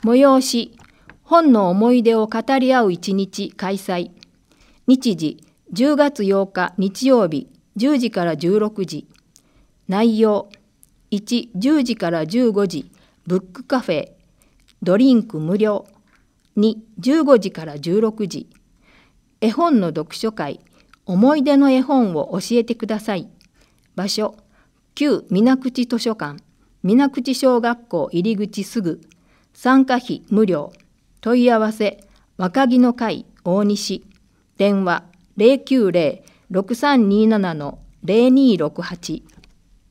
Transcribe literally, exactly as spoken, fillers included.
催し、本の思い出を語り合う一日開催。日時、じゅうがつようか日曜日、じゅうじからじゅうろくじ。内容、いち、じゅうじからじゅうごじ、ブックカフェ、ドリンク無料。に、じゅうごじからじゅうろくじ。絵本の読書会、思い出の絵本を教えてください。場所、旧水口図書館、水口小学校入り口すぐ。参加費無料。問い合わせ、若木の会大西。電話、ゼロきゅうゼロ ろくさんにーなな ゼロにーろくはち。